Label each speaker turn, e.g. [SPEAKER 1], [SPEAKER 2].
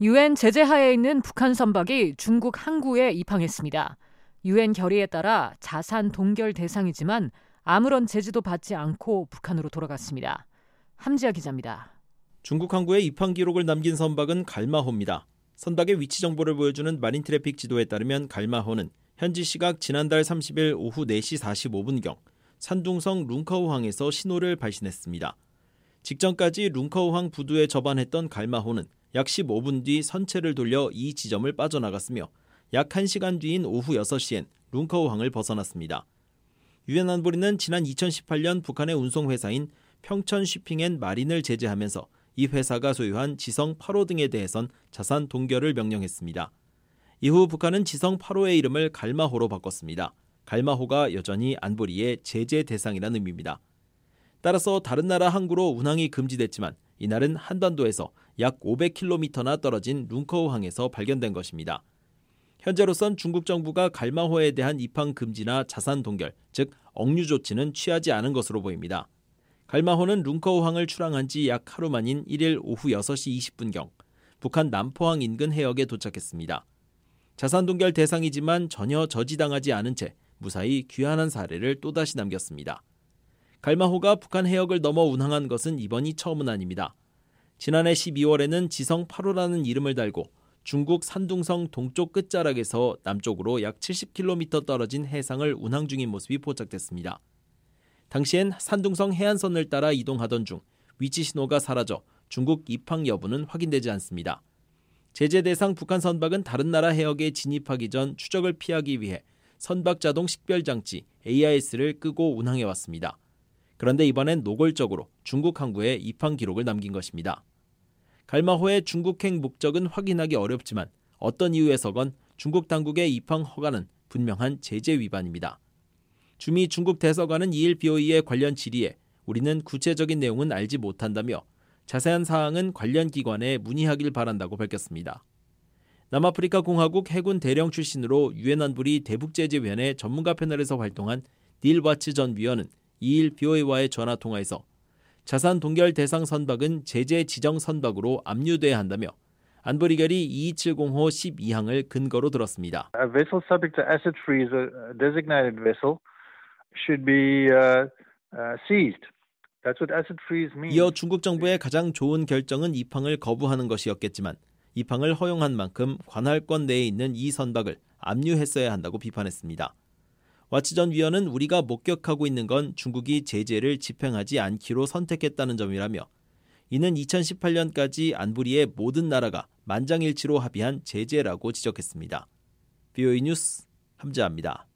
[SPEAKER 1] 유엔 제재하에 있는 북한 선박이 중국 항구에 입항했습니다. 유엔 결의에 따라 자산 동결 대상이지만 아무런 제지도 받지 않고 북한으로 돌아갔습니다. 함지아 기자입니다.
[SPEAKER 2] 중국 항구에 입항 기록을 남긴 선박은 갈마호입니다. 선박의 위치 정보를 보여주는 마린 트래픽 지도에 따르면 갈마호는 현지 시각 지난달 30일 오후 4시 45분경 산둥성 룽커우항에서 신호를 발신했습니다. 직전까지 룽커우항 부두에 접안했던 갈마호는 약 15분 뒤 선체를 돌려 이 지점을 빠져나갔으며 약 1시간 뒤인 오후 6시엔 룽커우항을 벗어났습니다. 유엔 안보리는 지난 2018년 북한의 운송회사인 평천쉬핑앤마린을 제재하면서 이 회사가 소유한 지성 8호 등에 대해선 자산 동결을 명령했습니다. 이후 북한은 지성 8호의 이름을 갈마호로 바꿨습니다. 갈마호가 여전히 안보리의 제재 대상이라는 의미입니다. 따라서 다른 나라 항구로 운항이 금지됐지만 이날은 한반도에서 약 500km나 떨어진 룽커우항에서 발견된 것입니다. 현재로선 중국 정부가 갈마호에 대한 입항 금지나 자산 동결, 즉 억류 조치는 취하지 않은 것으로 보입니다. 갈마호는 룽커우항을 출항한 지 약 하루 만인 1일 오후 6시 20분경 북한 남포항 인근 해역에 도착했습니다. 자산 동결 대상이지만 전혀 저지당하지 않은 채 무사히 귀환한 사례를 또다시 남겼습니다. 갈마호가 북한 해역을 넘어 운항한 것은 이번이 처음은 아닙니다. 지난해 12월에는 지성 8호라는 이름을 달고 중국 산둥성 동쪽 끝자락에서 남쪽으로 약 70km 떨어진 해상을 운항 중인 모습이 포착됐습니다. 당시엔 산둥성 해안선을 따라 이동하던 중 위치 신호가 사라져 중국 입항 여부는 확인되지 않습니다. 제재 대상 북한 선박은 다른 나라 해역에 진입하기 전 추적을 피하기 위해 선박 자동 식별 장치 AIS를 끄고 운항해왔습니다. 그런데 이번엔 노골적으로 중국 항구에 입항 기록을 남긴 것입니다. 갈마호의 중국행 목적은 확인하기 어렵지만 어떤 이유에서건 중국 당국의 입항 허가는 분명한 제재 위반입니다. 주미 중국 대사관은 2일 BOE의 관련 질의에 우리는 구체적인 내용은 알지 못한다며 자세한 사항은 관련 기관에 문의하길 바란다고 밝혔습니다. 남아프리카 공화국 해군 대령 출신으로 유엔 안보리 대북제재위원회 전문가 패널에서 활동한 닐 와츠 전 위원은 2일 BOE와의 전화통화에서 자산 동결 대상 선박은 제재 지정 선박으로 압류돼야 한다며 안보리 결의 2270호 12항을 근거로 들었습니다.
[SPEAKER 3] A vessel subject to asset freeze, a designated vessel, should be seized. That's what asset freeze means.
[SPEAKER 2] 이어 중국 정부의 가장 좋은 결정은 입항을 거부하는 것이었겠지만 입항을 허용한 만큼 관할권 내에 있는 이 선박을 압류했어야 한다고 비판했습니다. 와츠 전 위원은 우리가 목격하고 있는 건 중국이 제재를 집행하지 않기로 선택했다는 점이라며 이는 2018년까지 안보리의 모든 나라가 만장일치로 합의한 제재라고 지적했습니다. BOE 뉴스 함지아입니다.